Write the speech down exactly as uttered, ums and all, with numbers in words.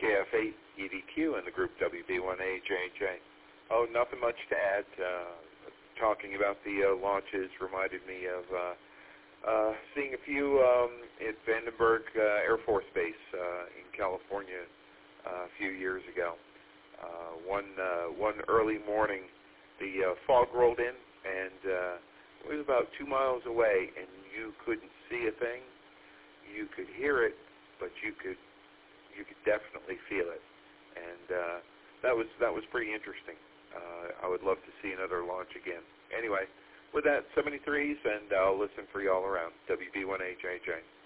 K F eight E D Q and the group W B one A J J. Oh, nothing much to add. Uh, talking about the uh, launches reminded me of uh, uh, seeing a few um, at Vandenberg uh, Air Force Base uh, in California uh, a few years ago. Uh, one uh, one early morning, the uh, fog rolled in, and uh, it was about two miles away, and you couldn't see a thing. You could hear it, but you could you could definitely feel it, and uh, that was that was pretty interesting. Uh, I would love to see another launch again. Anyway, with that, seventy-threes, and I'll listen for you all around. W B one A J J.